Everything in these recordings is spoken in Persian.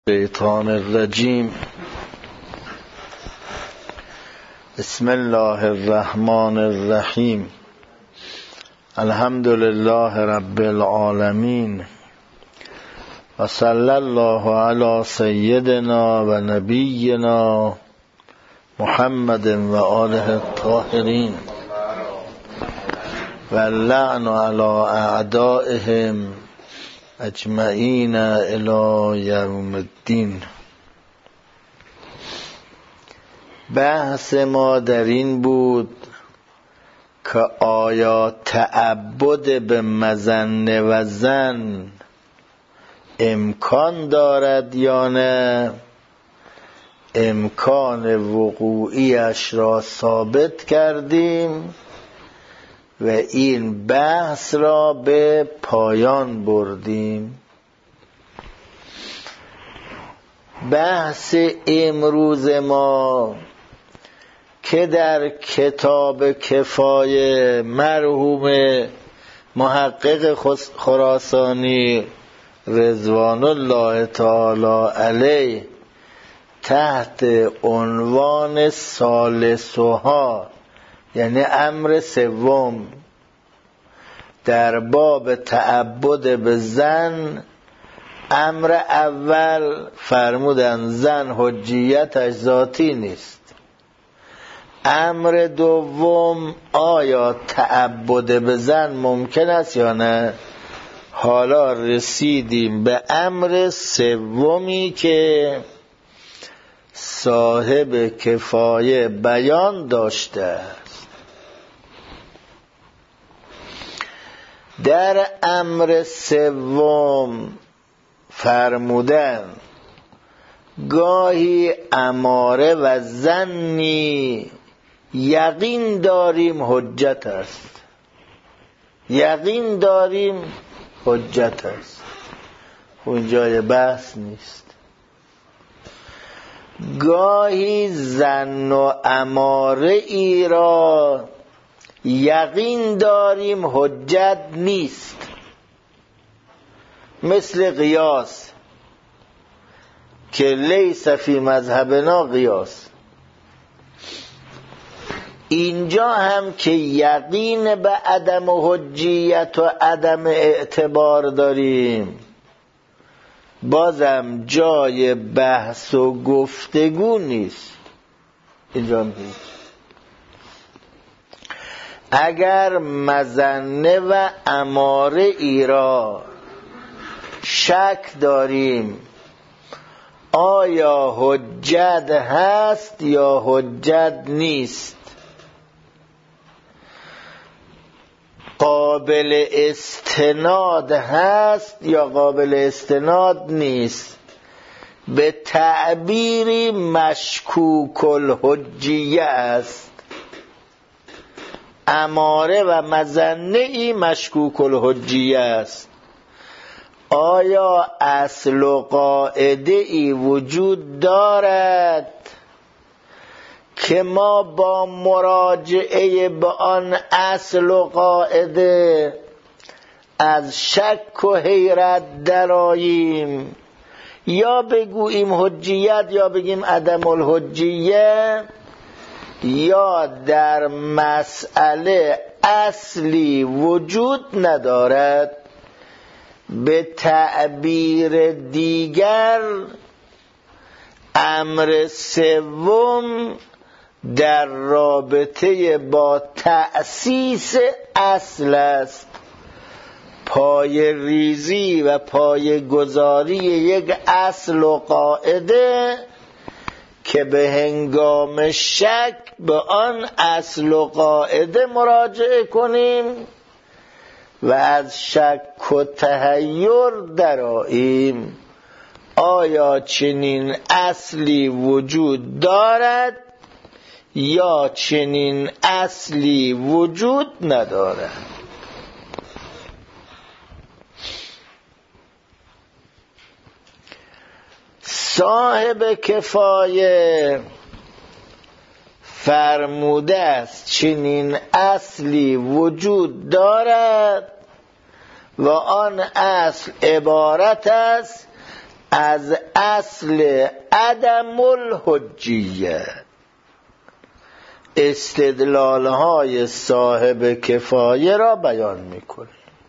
الشیطان الرجیم. بسم الله الرحمن الرحیم. الحمد لله رب العالمین و صلی الله علی سیدنا و نبینا محمد و آله الطاهرین و اللعن علی اعدائهم اجمعین الی یوم الدین. بحث ما در این بود که آیا تعبد به مظنه و ظن امکان دارد یا نه. امکان وقوعیش را ثابت کردیم و این بحث را به پایان بردیم. بحث امروز ما که در کتاب کفایه مرحوم محقق خراسانی رضوان الله تعالی علیه تحت عنوان ثالثها، یعنی امر سوم در باب تعبد به ظن، امر اول فرمودن ظن حجیتش ذاتی نیست. امر دوم آیا تعبد به ظن ممکن است یا نه. حالا رسیدیم به امر سومی که صاحب کفایه بیان داشته است. در امر سوم فرمودن گاهی اماره و ظنی یقین داریم حجت است. یقین داریم حجت است. اونجای بحث نیست. گاهی ظن و اماره ای را یقین داریم حجت نیست، مثل قیاس که لیس فی مذهبنا قیاس. اینجا هم که یقین به عدم حجیت و عدم اعتبار داریم، بازم جای بحث و گفتگو نیست. اینجا نیست. اگر مظنه و اماره ای را شک داریم آیا حجت هست یا حجت نیست، قابل استناد هست یا قابل استناد نیست، به تعبیری مشکوک الحجیه است. اماره و مظنه ای مشکوک الحجیه است. آیا اصل و قاعده ای وجود دارد که ما با مراجعه به آن اصل و قاعده از شک و حیرت درآییم، یا بگوییم حجیت یا بگیم عدم الحجیه، یا در مسئله اصلی وجود ندارد. به تعبیر دیگر امر سوم در رابطه با تأسیس اصل است. پای ریزی و پای گذاری یک اصل و قاعده که به هنگام شک به آن اصل و قاعده مراجعه کنیم و از شک و تحیر درآییم. آیا چنین اصلی وجود دارد یا چنین اصلی وجود ندارد؟ صاحب کفایه فرموده است چنین اصلی وجود دارد و آن اصل عبارت است از اصل عدم الحجیه، استدلال های صاحب کفایه را بیان میکنه.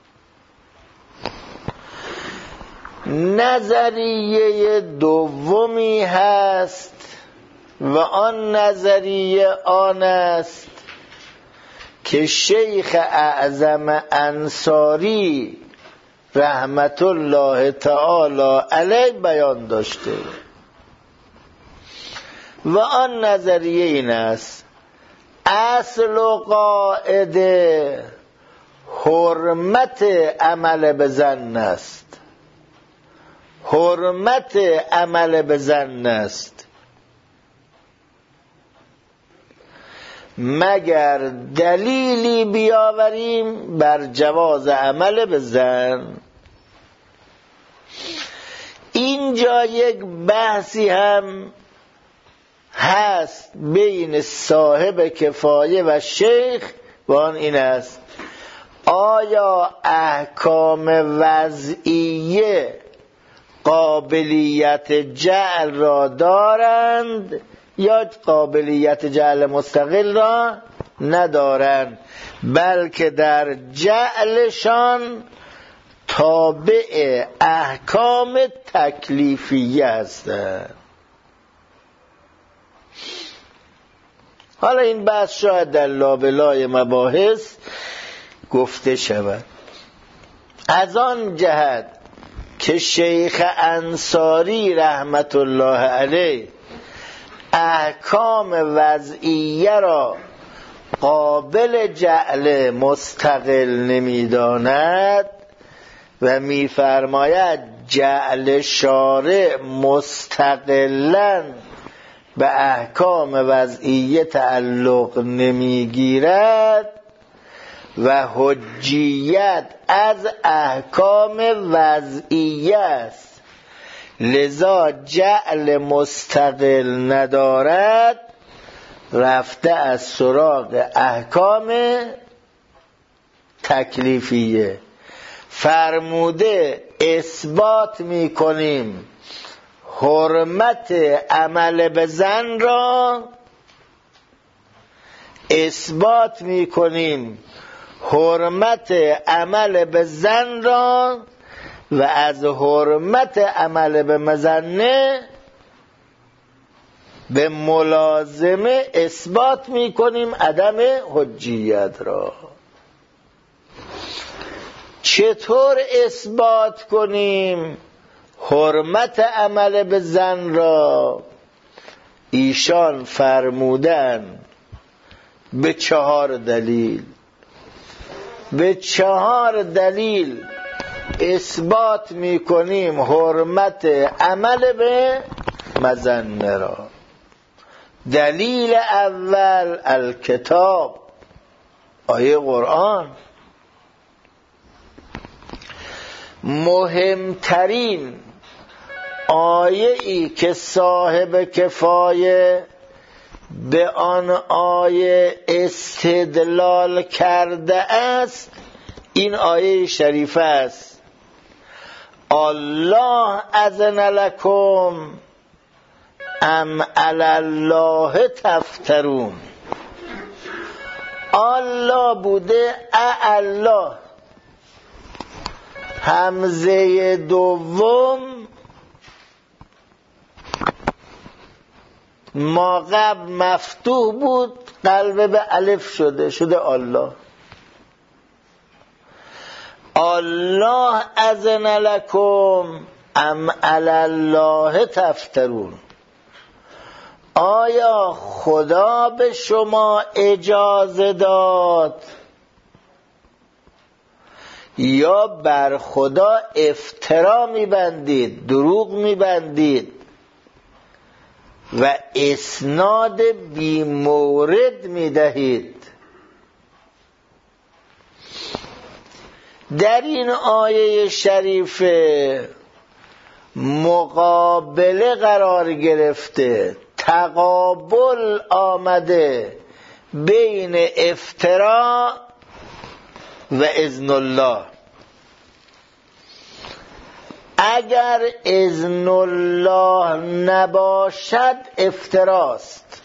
نظریه دومی هست و آن نظریه آن است که شیخ اعظم انصاری رحمت الله تعالی علیه بیان داشته و آن نظریه این است: اصل و قاعده حرمت عمل به ظن است، حرمت عمل به ظن است، مگر دلیلی بیاوریم بر جواز عمل به ظن. اینجا یک بحثی هم هست بین صاحب کفایه و شیخ و آن این است: آیا احکام وضعیه قابلیت جعل را دارند یا قابلیت جعل مستقل را ندارند، بلکه در جعلشان تابع احکام تکلیفیه هستند. حالا این بحث شاید در لابلای مباحث گفته شود. از آن جهت که شیخ انصاری رحمت الله علیه احکام وضعیه را قابل جعل مستقل نمی‌داند و می‌فرماید جعل شارع مستقلاً به احکام وضعیه تعلق نمی‌گیرد و حجیت از احکام وضعیه است، لذا جعل مستقل ندارد، رفته از سراغ احکام تکلیفیه. فرموده اثبات میکنیم حرمت عمل به ظن را، اثبات میکنیم حرمت عمل به ظن را و از حرمت عمل به مظنه به ملازمه اثبات میکنیم عدم حجیت را. چطور اثبات کنیم حرمت عمل به ظن را؟ ایشان فرمودن به 4 دلیل، به 4 دلیل اثبات میکنیم حرمت عمل به مظنه را. دلیل اول الکتاب، آیه قرآن. مهمترین آیه ای که صاحب کفایه به آن آیه استدلال کرده است این آیه شریفه است: الله اذن لکم ام علی الله تفترون. الله بوده الله، همزه دوم ما قبل مفتوح بود، قلب به الف شده الله. الله اذن لکم ام علی الله تفترون. آیا خدا به شما اجازه داد یا بر خدا افترا میبندید، دروغ میبندید و اسناد بی مورد میدهید؟ در این آیه شریفه مقابله قرار گرفته، تقابل آمده بین افترا و اذن الله. اگر اذن الله نباشد افتراست.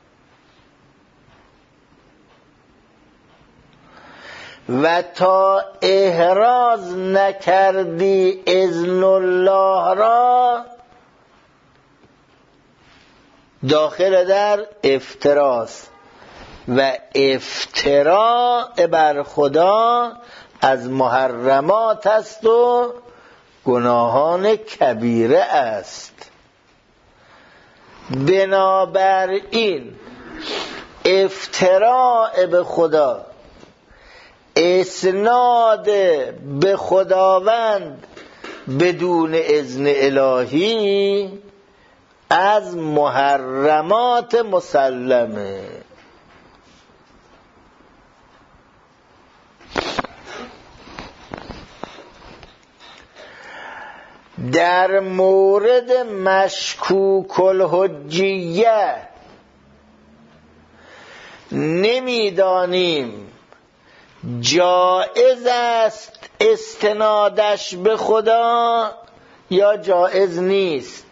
و تا احراز نکردی اذن الله را داخل در افتراست. و افتراء بر خدا از محرمات است و گناهان کبیره است. بنابراین افتراء به خدا، اسناد به خداوند بدون اذن الهی از محرمات مسلمه. در مورد مشکوک الحجیه نمیدانیم جائز است استنادش به خدا یا جائز نیست.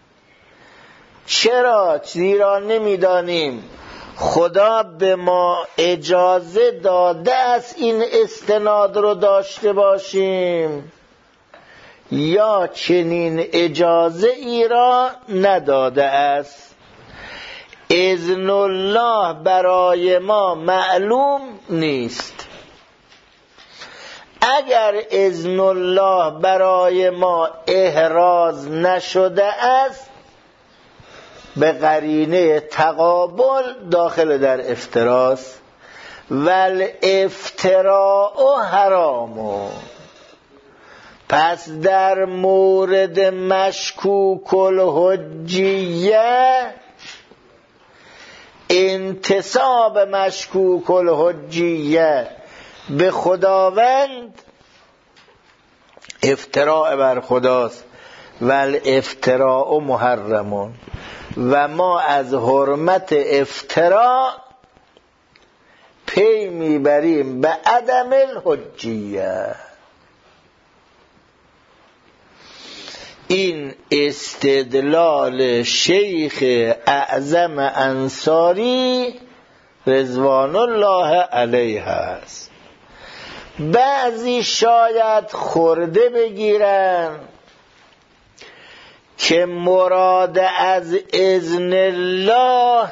چرا؟ زیرا نمیدانیم خدا به ما اجازه داده است این استناد رو داشته باشیم یا چنین اجازه ای را نداده است. اذن الله برای ما معلوم نیست. اگر اذن الله برای ما احراز نشده است به قرینه تقابل داخل در افتراست. ول افتراء حرام. پس در مورد مشکوک الحجیه انتساب مشکوک الحجیه به خداوند افتراء بر خداست. ول افتراء محرمون. و ما از حرمت افتراء پی میبریم به عدم الحجیه. این استدلال شیخ اعظم انصاری رضوان الله علیه است. بعضی شاید خورده بگیرن که مراد از اذن الله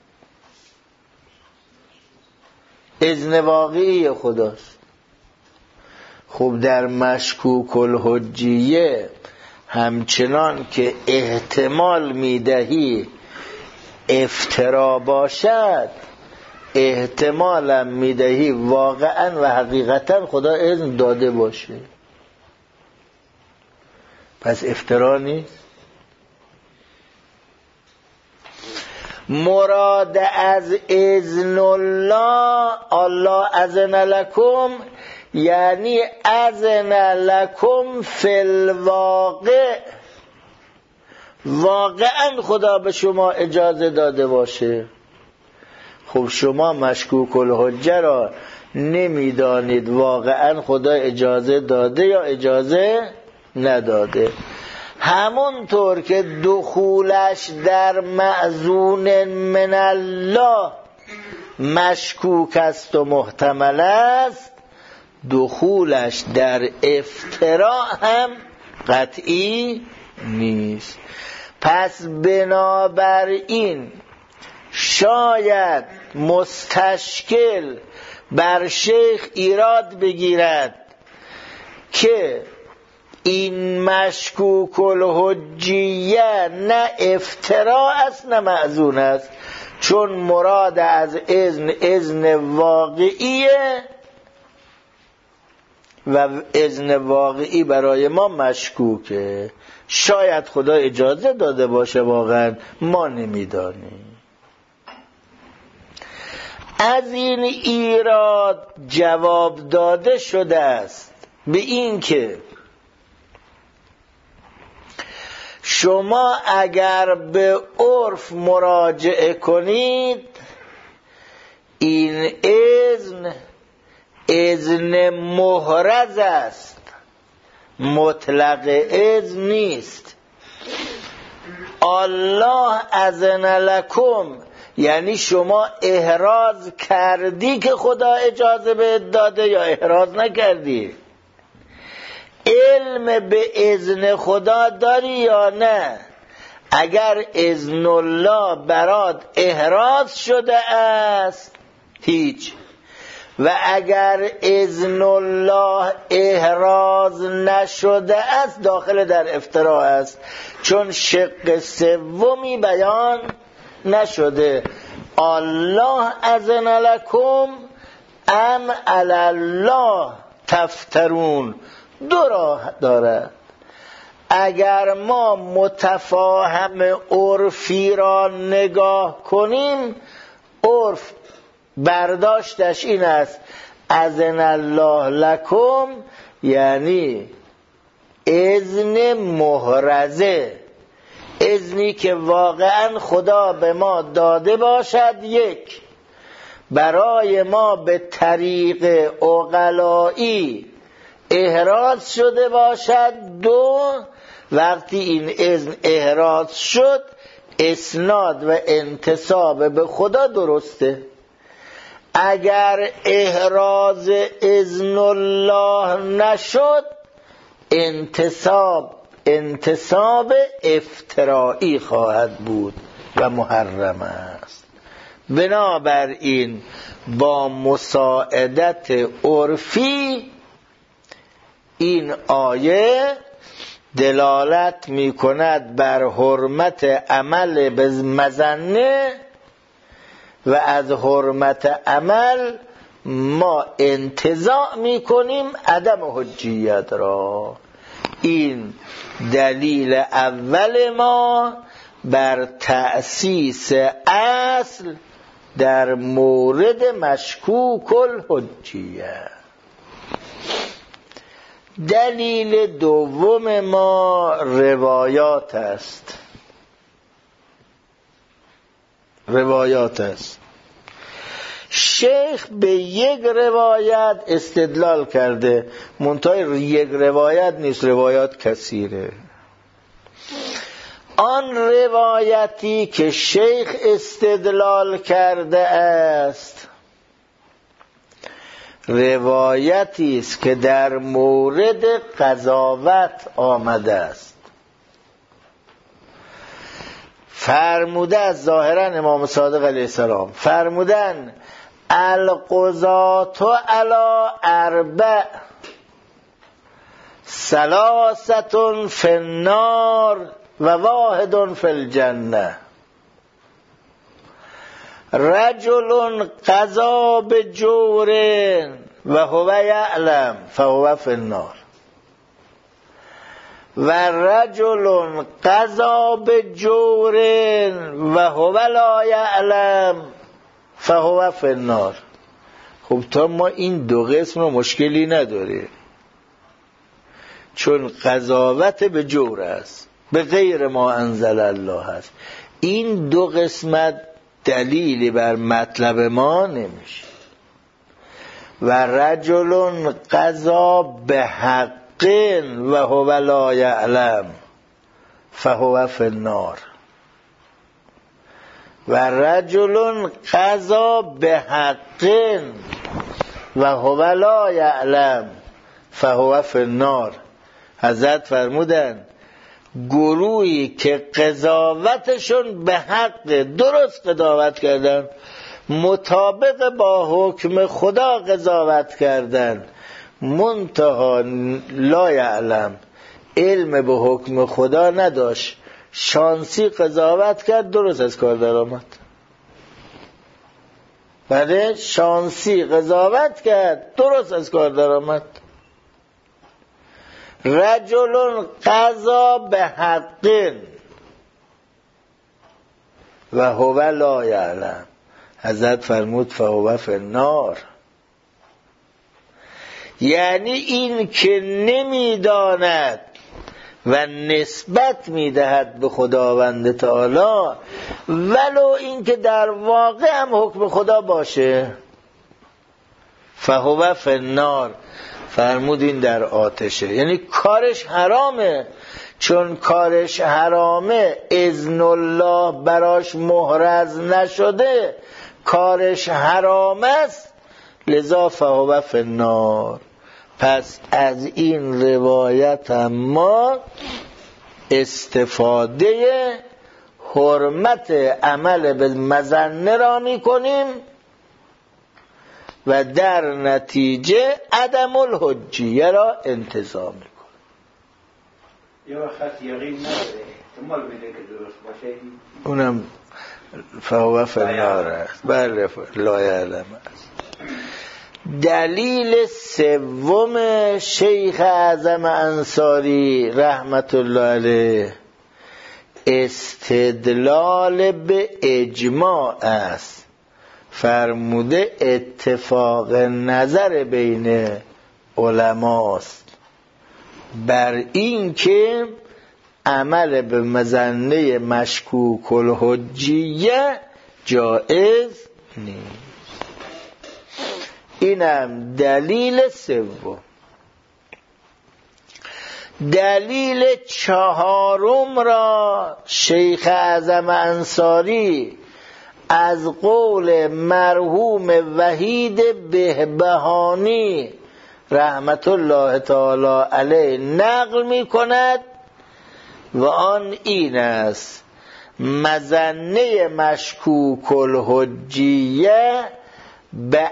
اذن واقعی خداست. خب در مشکوک الحجیه همچنان که احتمال میدهی افترا باشد، احتمالم میدهی واقعا و حقیقتا خدا اذن داده باشه. پس افترا نیست. مراد از اذن الله اذن لکم یعنی اذن لکم فی الواقع، واقعا خدا به شما اجازه داده باشه. خب شما مشکوک الحجه را نمیدانید واقعا خدا اجازه داده یا اجازه نداده. همونطور که دخولش در مأذون من الله مشکوک است و محتمل است، دخولش در افتراء هم قطعی نیست. پس بنابراین شاید مستشکل بر شیخ ایراد بگیرد که این مشکوک الحجیه نه افتراء است نه مأذون است، چون مراد از اذن واقعیه و اذن واقعی برای ما مشکوکه. شاید خدا اجازه داده باشه، واقعا ما نمیدانیم. از این ایراد جواب داده شده است به این که شما اگر به عرف مراجعه کنید این اذن محرز است مطلق اذن نیست. الله اذن لکم یعنی شما احراز کردی که خدا اجازه بهت داده یا احراز نکردی؟ علم به اذن خدا داری یا نه؟ اگر اذن الله برات احراز شده است هیچ، و اگر اذن الله احراز نشده است داخل در افتراء است، چون شق سومی بیان نشده. الله اذن لکم ام علی الله تفترون، دو راه دارد. اگر ما متفاهم عرفی را نگاه کنیم، عرف برداشتش این است اذن الله لکم یعنی اذن محرزه، اذنی که واقعا خدا به ما داده باشد، یک برای ما به طریق عقلایی احراز شده باشد، دو وقتی این اذن احراز شد اسناد و انتساب به خدا درسته. اگر احراز اذن الله نشد انتساب افترائی خواهد بود و محرم است. بنابراین با مساعدت عرفی این آیه دلالت می کند بر حرمت عمل به مظنه و از حرمت عمل ما انتزاع می کنیم عدم حجیت را. این دلیل اول ما بر تأسیس اصل در مورد مشکوک الحجیت. دلیل دوم ما روایات است. شیخ به یک روایت استدلال کرده، منتهای یک روایت نیست، روایات کثیره. آن روایتی که شیخ استدلال کرده است روایتی است که در مورد قضاوت آمده است. فرموده از ظاهرا امام صادق علیه السلام فرمودن القضاة علی اربع ثلاثة فی النار و واحد فی الجنه. رجل قضا بجور و هو یعلم فهو فی النار و رجل قضا بجور و هو لا یعلم فهو فی النار. خب تا ما این دو قسم رو مشکلی نداره، چون قضاوت به جور است، به غیر ما انزل الله است. این دو قسمت دلیلی بر مطلب ما نمیشه. و رجل قضا به حق و هو لا یعلم فهو فی النار و رجل قضا به حق و هو لا یعلم فهو فی النار. حضرت فرمودن گروهی که قضاوتشون به حق درست قضاوت کردن، مطابق با حکم خدا قضاوت کردن، منتها لا یعلم علم به حکم خدا نداشت، شانسی قضاوت کرد، درست از کار در آمد. بله شانسی قضاوت کرد، درست از کار در آمد. رجل قضا به حق و هو لا یعلم، حضرت فرمود فهو فی النار. یعنی این که نمیداند و نسبت میدهد به خداوند تعالی، ولو این که در واقع هم حکم خدا باشه، فهو فی النار، فرمودین در آتشه، یعنی کارش حرامه. چون کارش حرامه، اذن الله براش محرز نشده، کارش حرام است، لذا فهو فی النار. پس از این روایت ما استفاده حرمت عمل به مظنه را می کنیم و در نتیجه عدم الحجیه را انتظام می کنیم. یه وقت یقین نداره، احتمال بده که درست باشه، اونم فهو فی النار است. بله، لا یعلم است. دلیل سوم شیخ اعظم انصاری رحمت الله علیه استدلال به اجماع است. فرموده اتفاق نظر بین علماست بر این که عمل به مظنه مشکوک الحجیه جایز نیست. اینم دلیل سوم. دلیل چهارم را شیخ اعظم انصاری از قول مرحوم وحید بهبهانی رحمت الله تعالی علیه نقل می کند و آن این است: مظنه مشکوک الحجیه به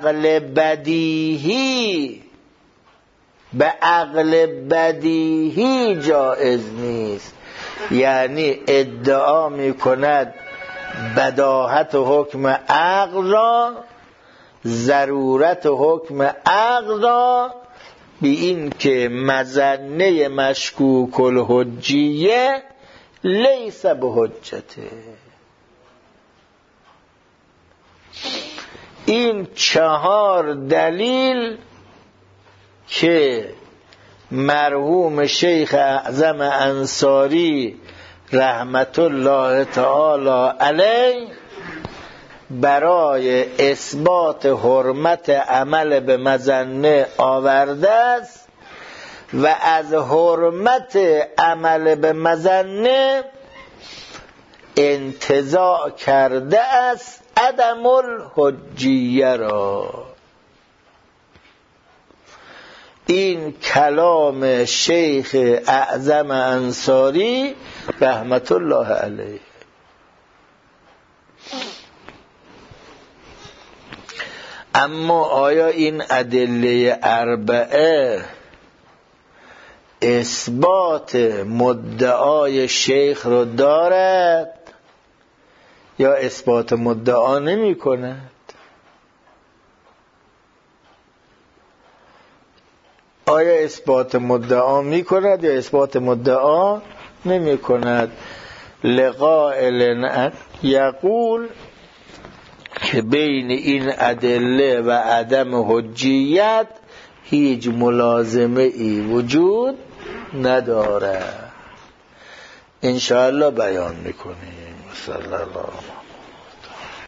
عقل بدیهی جایز نیست. یعنی ادعا می کند بداهت حکم عقل را، ضرورت حکم عقل را، بی این که مظنه مشکوک الحجیه لیس بحجته. این چهار دلیل که مرحوم شیخ اعظم انصاری رحمت الله تعالی علیه برای اثبات حرمت عمل به مظنه آورده است و از حرمت عمل به مظنه انتزاع کرده است عدم الحجیه را. این کلام شیخ اعظم انصاری رحمت الله علیه. اما آیا این ادله اربعه اثبات مدعای شیخ رو دارد یا اثبات مدعا نمی کند؟ آیا اثبات مدعا می کند یا اثبات مدعا نمی کند؟ لقائل یقول که بین این ادله و عدم حجیت هیچ ملازمه ای وجود نداره. انشاءالله بیان میکنیم. صلی الله